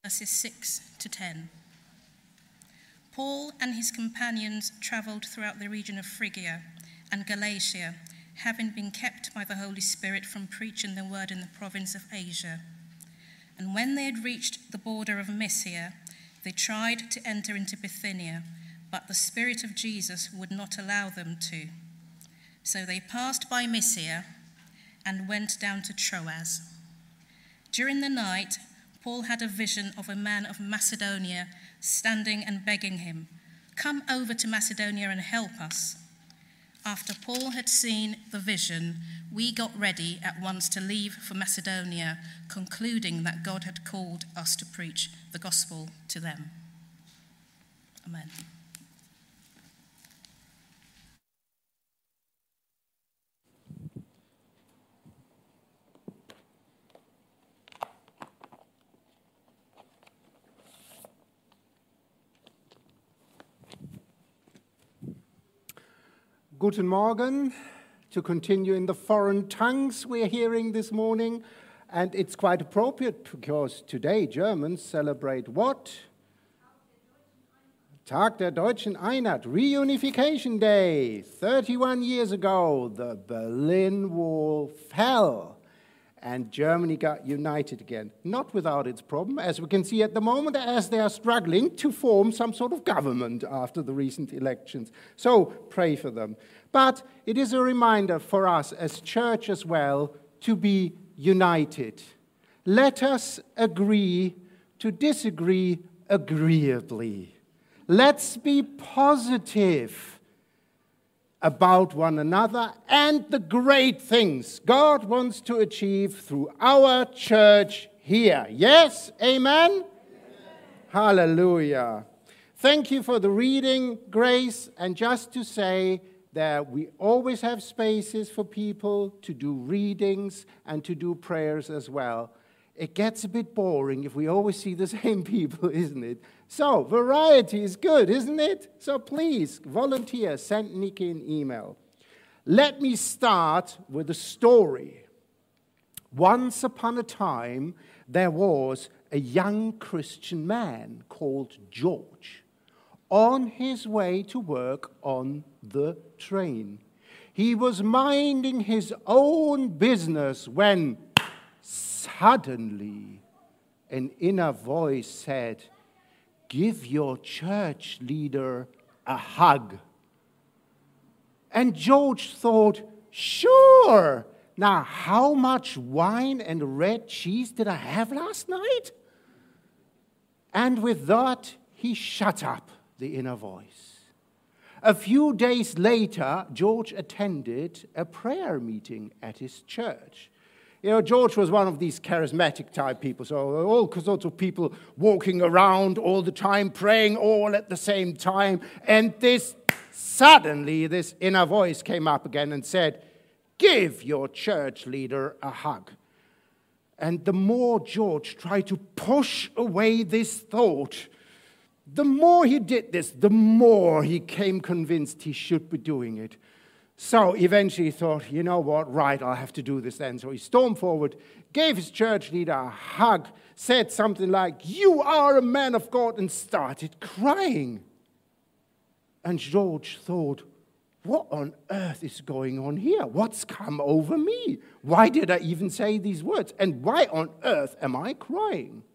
verses 6 to 10. Paul and his companions travelled throughout the region of Phrygia and Galatia, having been kept by the Holy Spirit from preaching the word in the province of Asia. And when they had reached the border of Mysia, they tried to enter into Bithynia, but the Spirit of Jesus would not allow them to. So they passed by Mysia and went down to Troas. During the night, Paul had a vision of a man of Macedonia standing and begging him, "Come over to Macedonia and help us." After Paul had seen the vision, we got ready at once to leave for Macedonia, concluding that God had called us to preach the gospel to them. Amen. Guten Morgen, to continue in the foreign tongues we're hearing this morning. And it's quite appropriate because today Germans celebrate what? Tag der Deutschen Einheit, Reunification Day. 31 years ago, the Berlin Wall fell and Germany got united again. Not without its problem, as we can see at the moment, as they are struggling to form some sort of government after the recent elections. So pray for them. But it is a reminder for us as church as well to be united. Let us agree to disagree agreeably. Let's be positive about one another and the great things God wants to achieve through our church here. Yes? Amen? Amen. Hallelujah. Thank you for the reading, Grace. And just to say that we always have spaces for people to do readings and to do prayers as well. It gets a bit boring if we always see the same people, isn't it? So, variety is good, isn't it? So please, volunteer, send Nikki an email. Let me start with a story. Once upon a time, there was a young Christian man called George on his way to work on the train. He was minding his own business when suddenly an inner voice said, "Give your church leader a hug." And George thought, sure. Now, how much wine and red cheese did I have last night? And with that, he shut up the inner voice. A few days later, George attended a prayer meeting at his church. You know, George was one of these charismatic type people, so all sorts of people walking around all the time, praying all at the same time. And suddenly this inner voice came up again and said, "Give your church leader a hug." And the more George tried to push away this thought, the more he did this, the more he came convinced he should be doing it. So eventually he thought, you know what, right, I'll have to do this then. So he stormed forward, gave his church leader a hug, said something like, "You are a man of God," and started crying. And George thought, what on earth is going on here? What's come over me? Why did I even say these words? And why on earth am I crying?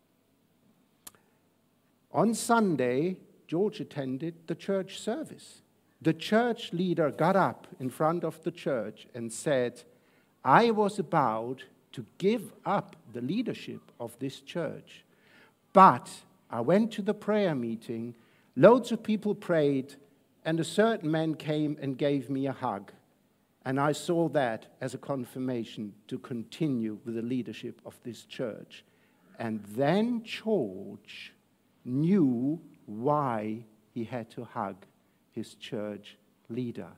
On Sunday, George attended the church service. The church leader got up in front of the church and said, "I was about to give up the leadership of this church, but I went to the prayer meeting, loads of people prayed, and a certain man came and gave me a hug. And I saw that as a confirmation to continue with the leadership of this church." And then George knew why he had to hug his church leader.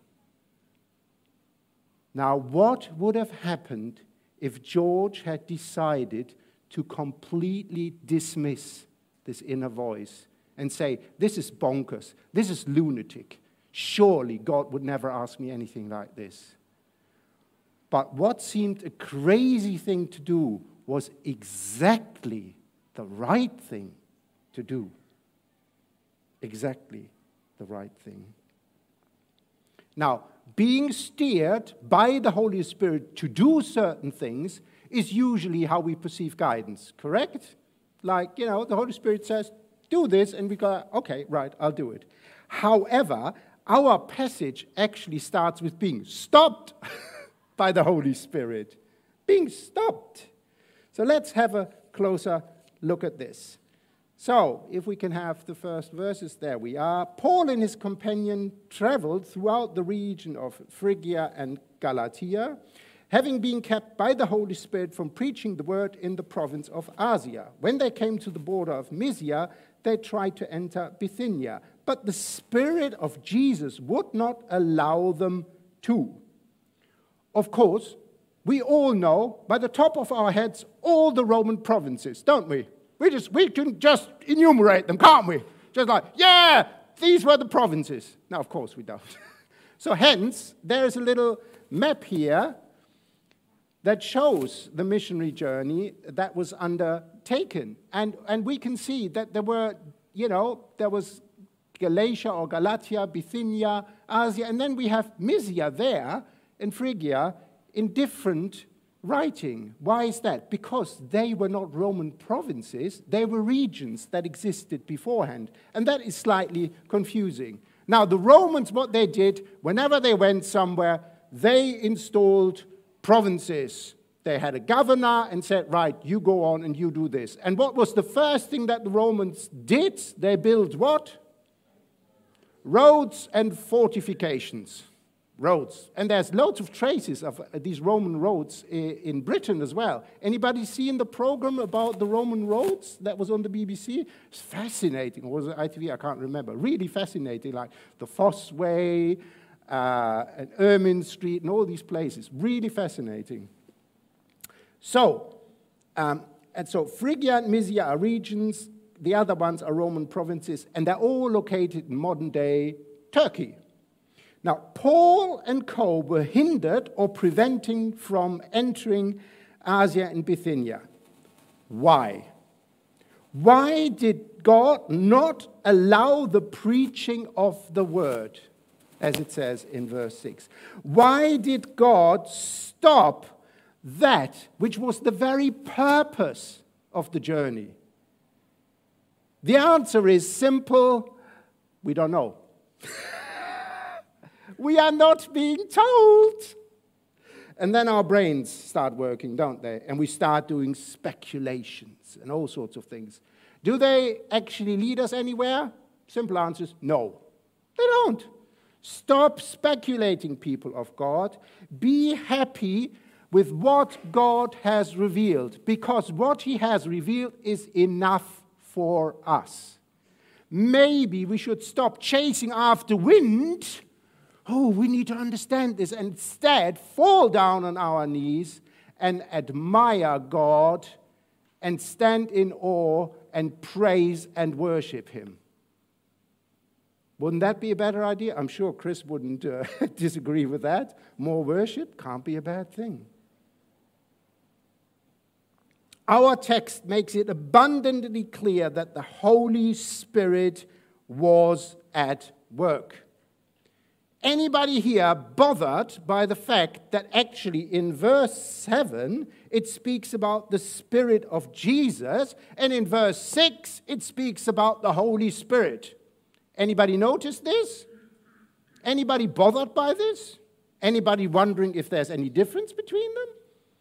Now, what would have happened if George had decided to completely dismiss this inner voice and say, "This is bonkers, this is lunatic. Surely God would never ask me anything like this." But what seemed a crazy thing to do was exactly the right thing to do. Exactly the right thing. Now, being steered by the Holy Spirit to do certain things is usually how we perceive guidance, correct? Like, the Holy Spirit says, do this, and we go, okay, right, I'll do it. However, our passage actually starts with being stopped by the Holy Spirit. Being stopped. So let's have a closer look at this. So, if we can have the first verses, there we are. Paul and his companion traveled throughout the region of Phrygia and Galatia, having been kept by the Holy Spirit from preaching the word in the province of Asia. When they came to the border of Mysia, they tried to enter Bithynia, but the Spirit of Jesus would not allow them to. Of course, we all know by the top of our heads all the Roman provinces, don't we? We can just enumerate them, can't we? Just like, yeah, these were the provinces. Now, of course, we don't. So hence, there's a little map here that shows the missionary journey that was undertaken. And we can see that there were, there was Galatia or Galatia, Bithynia, Asia, and then we have Mysia there in Phrygia in different writing. Why is that? Because they were not Roman provinces, they were regions that existed beforehand. And that is slightly confusing. Now, the Romans, what they did, whenever they went somewhere, they installed provinces. They had a governor and said, right, you go on and you do this. And what was the first thing that the Romans did? They built what? Roads and fortifications. Roads. And there's loads of traces of these Roman roads in Britain as well. Anybody seen the program about the Roman roads that was on the BBC? It's fascinating. Or was it ITV? I can't remember. Really fascinating, like the Fosse Way, and Ermine Street, and all these places. Really fascinating. So, Phrygia and Mysia are regions. The other ones are Roman provinces, and they're all located in modern-day Turkey. Now, Paul and co. were hindered or preventing from entering Asia and Bithynia. Why? Why did God not allow the preaching of the word, as it says in verse 6? Why did God stop that which was the very purpose of the journey? The answer is simple: we don't know. We are not being told. And then our brains start working, don't they? And we start doing speculations and all sorts of things. Do they actually lead us anywhere? Simple answer is no. They don't. Stop speculating, people of God. Be happy with what God has revealed, because what he has revealed is enough for us. Maybe we should stop chasing after wind. Oh, we need to understand this, and instead fall down on our knees and admire God and stand in awe and praise and worship him. Wouldn't that be a better idea? I'm sure Chris wouldn't disagree with that. More worship can't be a bad thing. Our text makes it abundantly clear that the Holy Spirit was at work. Anybody here bothered by the fact that actually in verse 7 it speaks about the Spirit of Jesus, and in verse 6 it speaks about the Holy Spirit? Anybody notice this? Anybody bothered by this? Anybody wondering if there's any difference between them?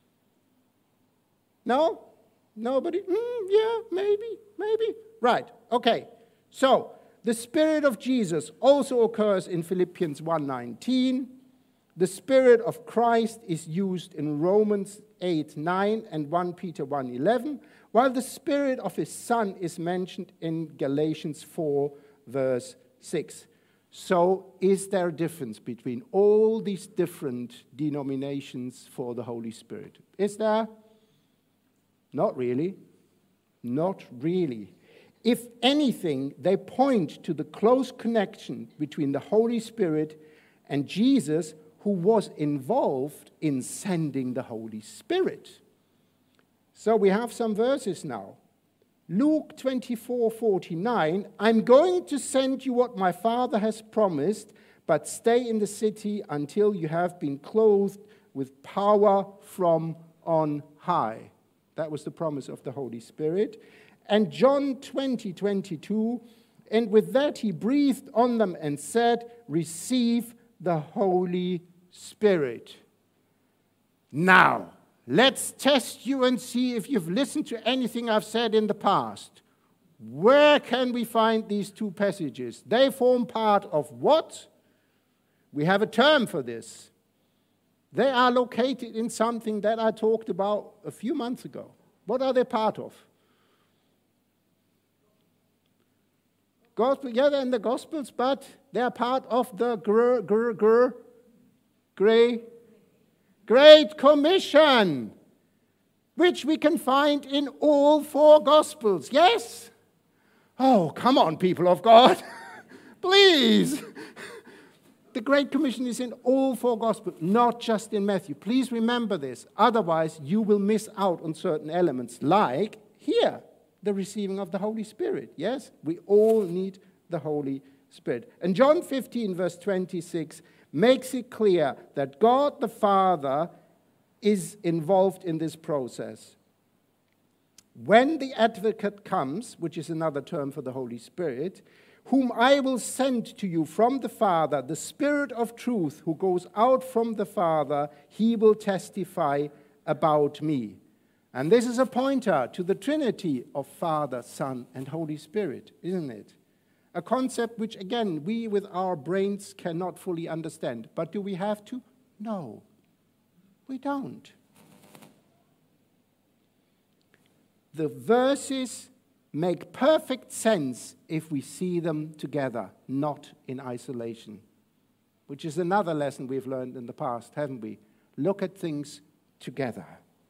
No? Nobody? Yeah, maybe. Right, okay. So, the Spirit of Jesus also occurs in Philippians 1:19. The Spirit of Christ is used in Romans 8:9 and 1 Peter 1:11, while the Spirit of his Son is mentioned in Galatians 4, verse 6. So, is there a difference between all these different denominations for the Holy Spirit? Is there? Not really. Not really. If anything, they point to the close connection between the Holy Spirit and Jesus, who was involved in sending the Holy Spirit. So we have some verses now. Luke 24:49, I'm going to send you what my Father has promised, but stay in the city until you have been clothed with power from on high. That was the promise of the Holy Spirit. And John 20:22, and with that he breathed on them and said, receive the Holy Spirit. Now, let's test you and see if you've listened to anything I've said in the past. Where can we find these two passages? They form part of what? We have a term for this. They are located in something that I talked about a few months ago. What are they part of? Gospel, yeah, they're in the Gospels, but they are part of the Great Commission, which we can find in all four Gospels. Yes? Oh, come on, people of God. Please. The Great Commission is in all four Gospels, not just in Matthew. Please remember this. Otherwise, you will miss out on certain elements, like here, the receiving of the Holy Spirit. Yes? We all need the Holy Spirit. And John 15, verse 26, makes it clear that God the Father is involved in this process. When the advocate comes, which is another term for the Holy Spirit, whom I will send to you from the Father, the Spirit of truth who goes out from the Father, he will testify about me. And this is a pointer to the Trinity of Father, Son, and Holy Spirit, isn't it? A concept which, again, we with our brains cannot fully understand. But do we have to? No, we don't. The verses make perfect sense if we see them together, not in isolation, which is another lesson we've learned in the past, haven't we? Look at things together.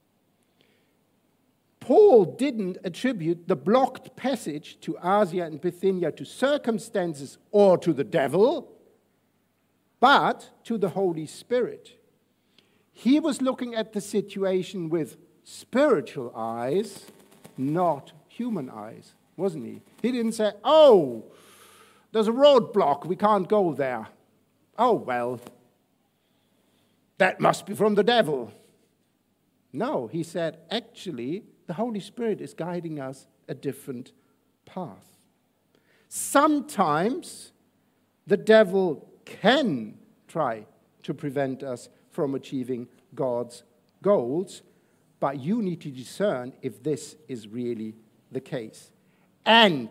Paul didn't attribute the blocked passage to Asia and Bithynia to circumstances or to the devil, but to the Holy Spirit. He was looking at the situation with spiritual eyes, not human eyes, wasn't he? He didn't say, oh, there's a roadblock, we can't go there. Oh, well, that must be from the devil. No, he said, actually, the Holy Spirit is guiding us a different path. Sometimes the devil can try to prevent us from achieving God's goals, but you need to discern if this is really the case. And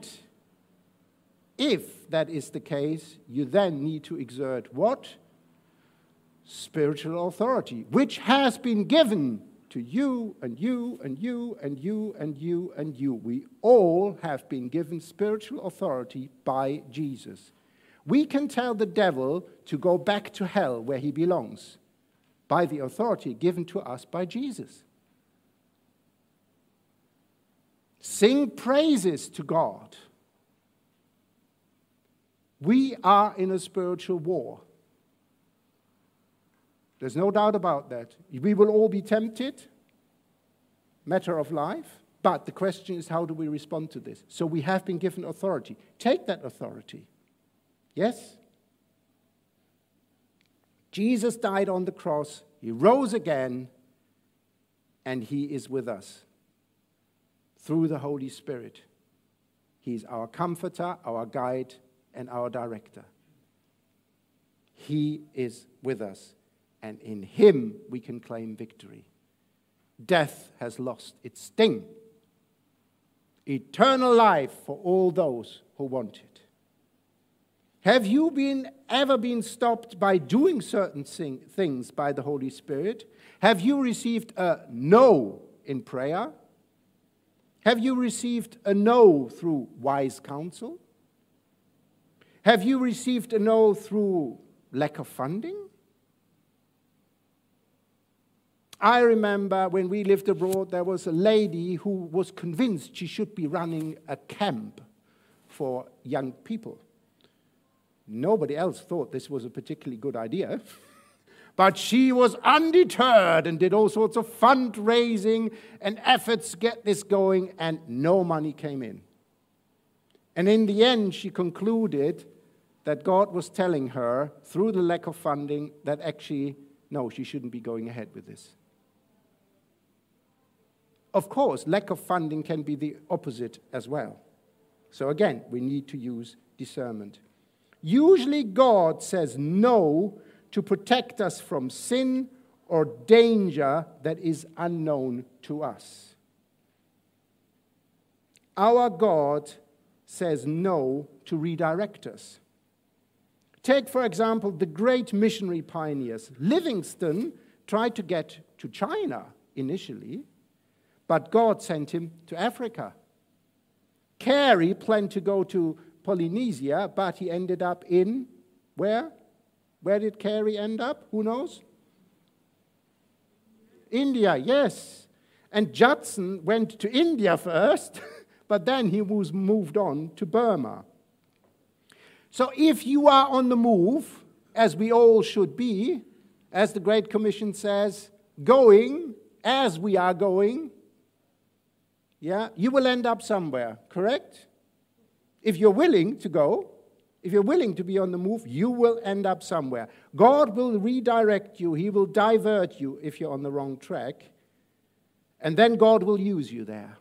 if that is the case, you then need to exert what? Spiritual authority, which has been given to you and you and you and you and you and you. We all have been given spiritual authority by Jesus. We can tell the devil to go back to hell where he belongs by the authority given to us by Jesus. Sing praises to God. We are in a spiritual war. There's no doubt about that. We will all be tempted, matter of life, but the question is, how do we respond to this? So we have been given authority. Take that authority. Yes? Jesus died on the cross, he rose again, and he is with us through the Holy Spirit. He's our comforter, our guide, and our director. He is with us. And in him we can claim victory. Death has lost its sting. Eternal life for all those who want it. Have you ever been stopped by doing certain things by the Holy Spirit? Have you received a no in prayer? Have you received a no through wise counsel? Have you received a no through lack of funding? I remember when we lived abroad, there was a lady who was convinced she should be running a camp for young people. Nobody else thought this was a particularly good idea, But she was undeterred and did all sorts of fundraising and efforts to get this going, and no money came in. And in the end, she concluded that God was telling her, through the lack of funding, that actually, no, she shouldn't be going ahead with this. Of course, lack of funding can be the opposite as well. So again, we need to use discernment. Usually God says no to protect us from sin or danger that is unknown to us. Our God says no to redirect us. Take, for example, the great missionary pioneers. Livingstone tried to get to China initially, but God sent him to Africa. Carey planned to go to Polynesia, but he ended up in where? Where did Carey end up? Who knows? India, yes. And Judson went to India first, but then he was moved on to Burma. So if you are on the move, as we all should be, as the Great Commission says, going as we are going, yeah, you will end up somewhere, correct? If you're willing to go, if you're willing to be on the move, you will end up somewhere. God will redirect you. He will divert you if you're on the wrong track. And then God will use you there.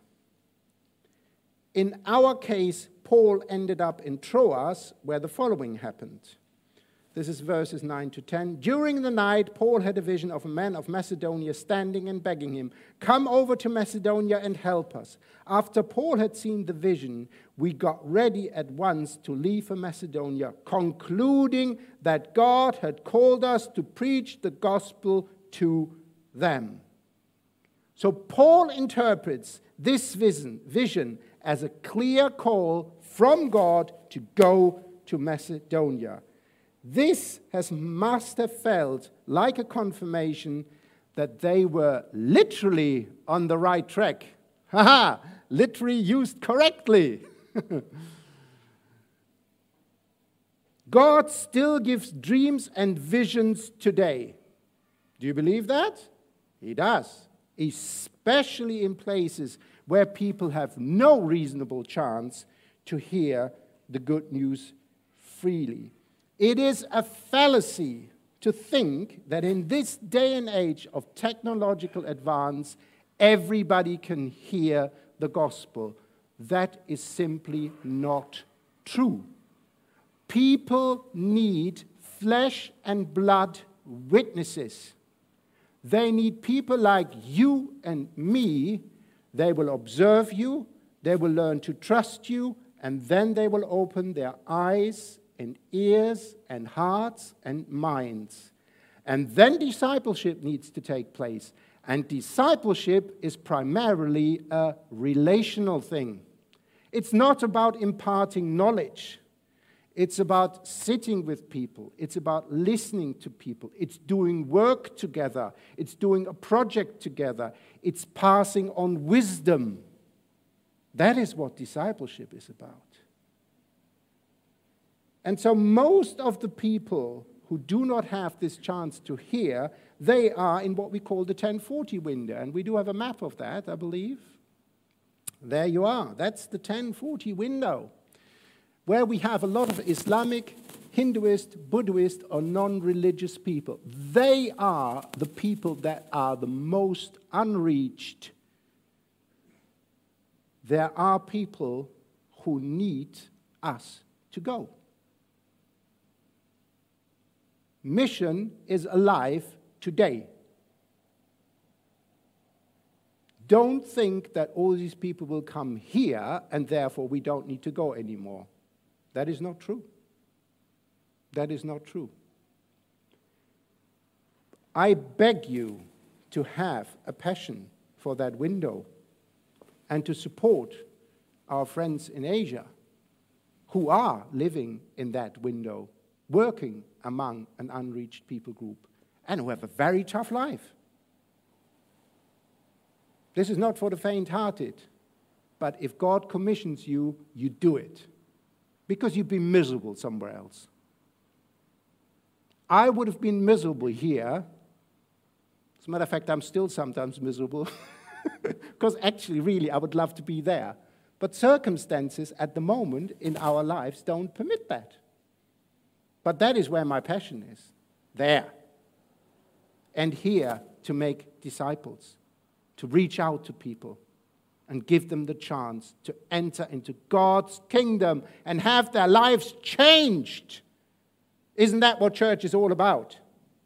In our case, Paul ended up in Troas, where the following happened. This is verses 9 to 10. During the night, Paul had a vision of a man of Macedonia standing and begging him, "Come over to Macedonia and help us." After Paul had seen the vision, we got ready at once to leave for Macedonia, concluding that God had called us to preach the gospel to them. So Paul interprets this vision as a clear call from God to go to Macedonia. This must have felt like a confirmation that they were literally on the right track. Haha, literally used correctly. God still gives dreams and visions today. Do you believe that? He does, especially in places where people have no reasonable chance to hear the good news freely. It is a fallacy to think that in this day and age of technological advance, everybody can hear the gospel. That is simply not true. People need flesh and blood witnesses. They need people like you and me. They will observe you, they will learn to trust you, and then they will open their eyes and ears and hearts and minds. And then discipleship needs to take place. And discipleship is primarily a relational thing. It's not about imparting knowledge. It's about sitting with people. It's about listening to people. It's doing work together. It's doing a project together. It's passing on wisdom. That is what discipleship is about. And so most of the people who do not have this chance to hear, they are in what we call the 1040 window. And we do have a map of that, I believe. There you are. That's the 1040 window, where we have a lot of Islamic, Hinduist, Buddhist, or non-religious people. They are the people that are the most unreached. There are people who need us to go. Mission is alive today. Don't think that all these people will come here and therefore we don't need to go anymore. That is not true. That is not true. I beg you to have a passion for that window and to support our friends in Asia who are living in that window, working among an unreached people group, and who have a very tough life. This is not for the faint-hearted, but if God commissions you, you do it, because you'd be miserable somewhere else. I would have been miserable here As a matter of fact, I'm still sometimes miserable because actually, really, I would love to be there. But circumstances at the moment in our lives don't permit that. But that is where my passion is, there. And here to make disciples, to reach out to people and give them the chance to enter into God's kingdom and have their lives changed. Isn't that what church is all about?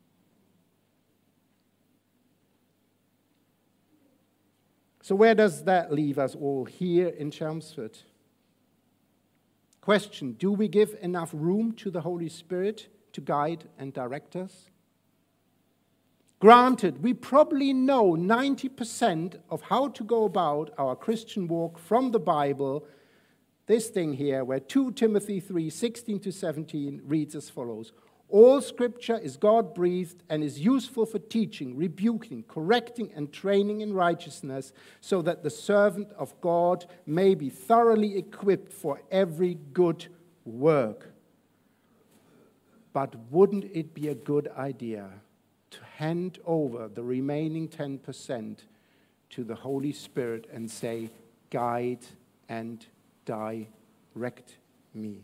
So where does that leave us all here in Chelmsford? Question, do we give enough room to the Holy Spirit to guide and direct us? Granted, we probably know 90% of how to go about our Christian walk from the Bible. This thing here, where 2 Timothy 3:16-17 reads as follows. All Scripture is God-breathed and is useful for teaching, rebuking, correcting, and training in righteousness, so that the servant of God may be thoroughly equipped for every good work. But wouldn't it be a good idea to hand over the remaining 10% to the Holy Spirit and say, guide and direct me?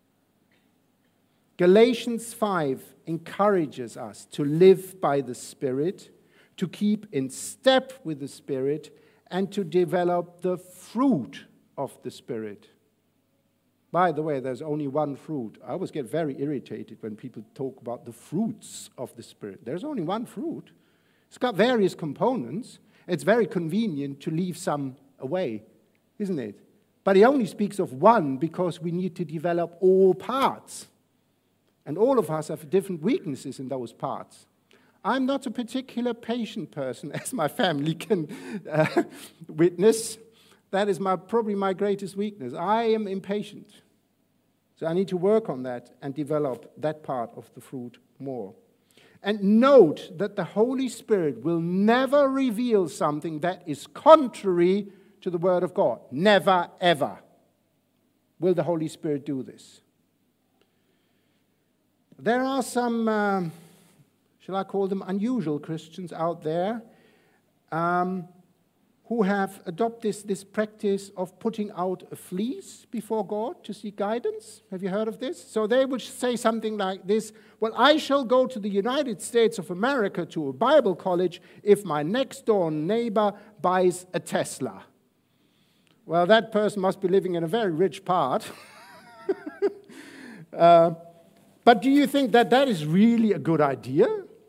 Galatians 5 encourages us to live by the Spirit, to keep in step with the Spirit, and to develop the fruit of the Spirit. By the way, there's only one fruit. I always get very irritated when people talk about the fruits of the Spirit. There's only one fruit. It's got various components. It's very convenient to leave some away, isn't it? But he only speaks of one because we need to develop all parts. And all of us have different weaknesses in those parts. I'm not a particular patient person, as my family can witness. That is probably my greatest weakness. I am impatient. So I need to work on that and develop that part of the fruit more. And note that the Holy Spirit will never reveal something that is contrary to the Word of God. Never, ever will the Holy Spirit do this. There are some, shall I call them unusual Christians out there who have adopted this practice of putting out a fleece before God to seek guidance. Have you heard of this? So they would say something like this, well, I shall go to the United States of America to a Bible college if my next door neighbor buys a Tesla. Well, that person must be living in a very rich part. But do you think that that is really a good idea?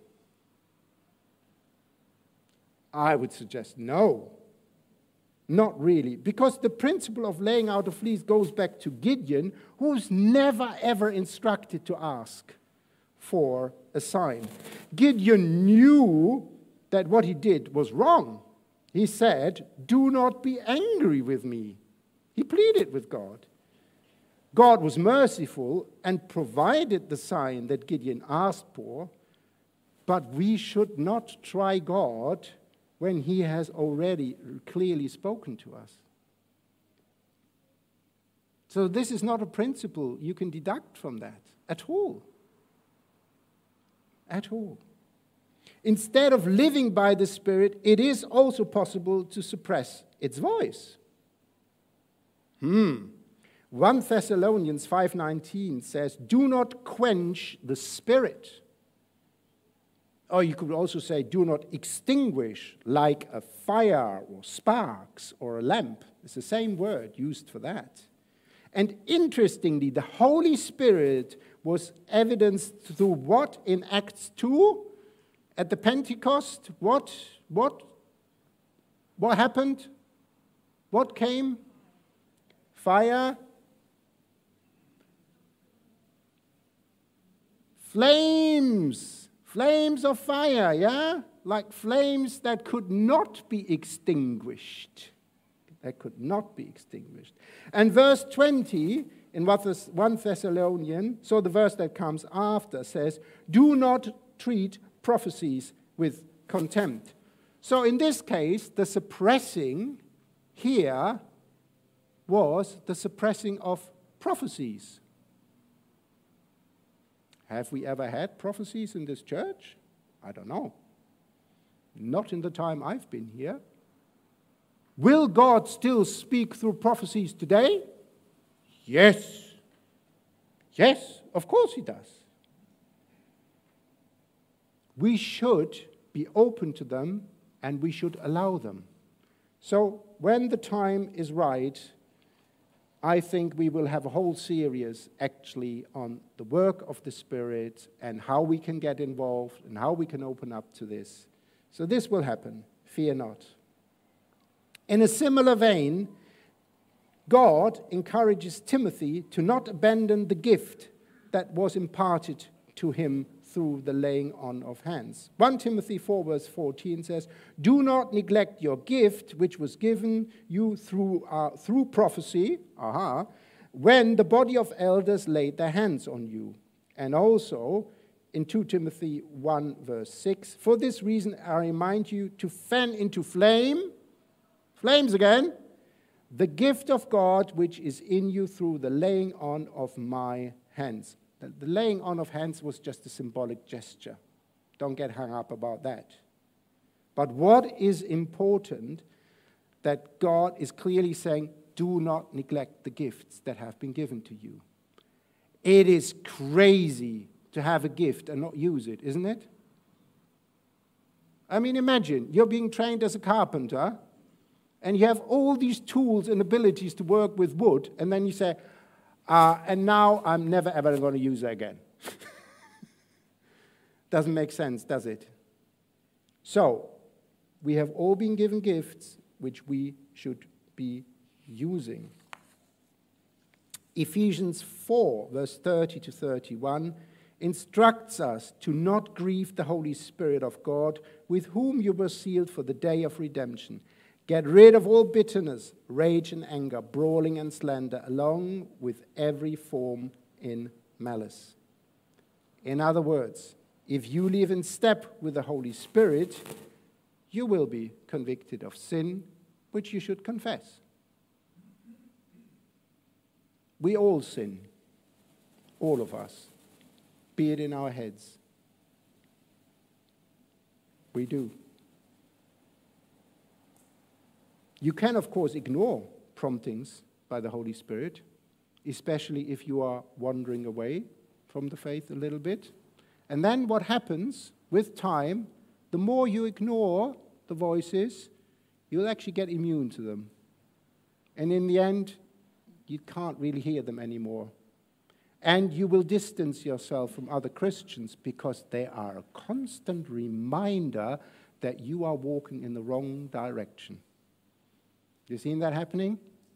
I would suggest no. Not really. Because the principle of laying out a fleece goes back to Gideon, who's never ever instructed to ask for a sign. Gideon knew that what he did was wrong. He said, do not be angry with me. He pleaded with God. God was merciful and provided the sign that Gideon asked for, but we should not try God when he has already clearly spoken to us. So this is not a principle you can deduct from that at all. At all. Instead of living by the Spirit, it is also possible to suppress its voice. 1 Thessalonians 5:19 says, do not quench the Spirit. Or you could also say, do not extinguish like a fire or sparks or a lamp. It's the same word used for that. And interestingly, the Holy Spirit was evidenced through what in Acts 2? At the Pentecost, what happened? What came? Fire. Flames of fire, yeah? Like flames that could not be extinguished. And verse 20 in 1 Thessalonians, so the verse that comes after, says, do not treat prophecies with contempt. So in this case, the suppressing here was the suppressing of prophecies. Have we ever had prophecies in this church? I don't know. Not in the time I've been here. Will God still speak through prophecies today? Yes. Yes, of course he does. We should be open to them and we should allow them. So when the time is right, I think we will have a whole series actually on the work of the Spirit and how we can get involved and how we can open up to this. So this will happen, fear not. In a similar vein, God encourages Timothy to not abandon the gift that was imparted to him through the laying on of hands. 1 Timothy 4 verse 14 says, "Do not neglect your gift, which was given you through prophecy, when the body of elders laid their hands on you." And also in 2 Timothy 1 verse 6, "For this reason I remind you to fan into flames again, the gift of God which is in you through the laying on of my hands." The laying on of hands was just a symbolic gesture. Don't get hung up about that. But what is important, that God is clearly saying, do not neglect the gifts that have been given to you. It is crazy to have a gift and not use it, isn't it? I mean, imagine, you're being trained as a carpenter, and you have all these tools and abilities to work with wood, and then you say, and now I'm never ever going to use it again. Doesn't make sense, does it? So, we have all been given gifts which we should be using. Ephesians 4, verse 30 to 31, instructs us to not grieve the Holy Spirit of God, with whom you were sealed for the day of redemption. Get rid of all bitterness, rage and anger, brawling and slander, along with every form in malice. In other words, if you live in step with the Holy Spirit, you will be convicted of sin, which you should confess. We all sin, all of us, be it in our heads. We do. You can, of course, ignore promptings by the Holy Spirit, especially if you are wandering away from the faith a little bit. And then what happens with time, the more you ignore the voices, you'll actually get immune to them. And in the end, you can't really hear them anymore. And you will distance yourself from other Christians because they are a constant reminder that you are walking in the wrong direction. You seen that happening?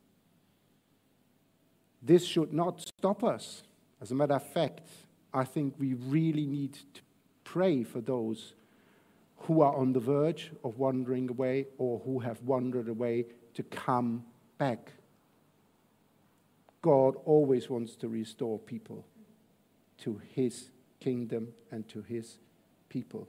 This should not stop us. As a matter of fact, I think we really need to pray for those who are on the verge of wandering away or who have wandered away to come back. God always wants to restore people to his kingdom and to his people.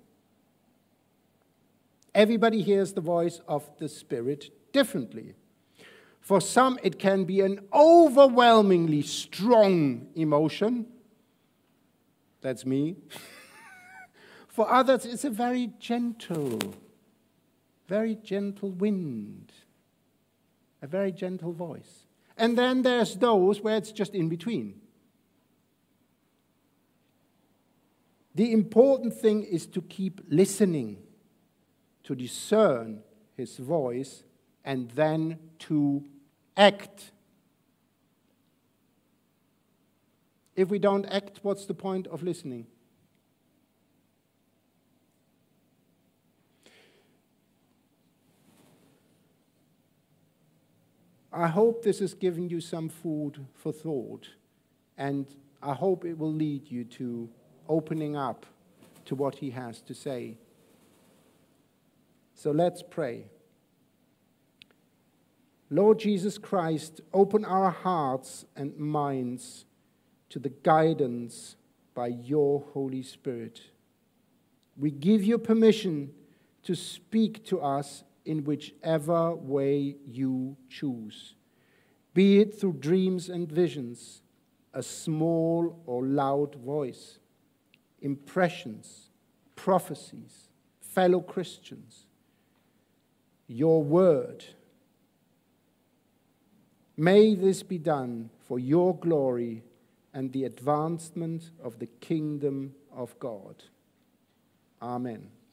Everybody hears the voice of the Spirit differently. For some, it can be an overwhelmingly strong emotion. That's me. For others, it's a very gentle wind, a very gentle voice. And then there's those where it's just in between. The important thing is to keep listening, to discern his voice, and then to act. If we don't act, what's the point of listening? I hope this has given you some food for thought, and I hope it will lead you to opening up to what he has to say. So let's pray. Lord Jesus Christ, open our hearts and minds to the guidance by your Holy Spirit. We give you permission to speak to us in whichever way you choose, be it through dreams and visions, a small or loud voice, impressions, prophecies, fellow Christians, your word. May this be done for your glory and the advancement of the kingdom of God. Amen.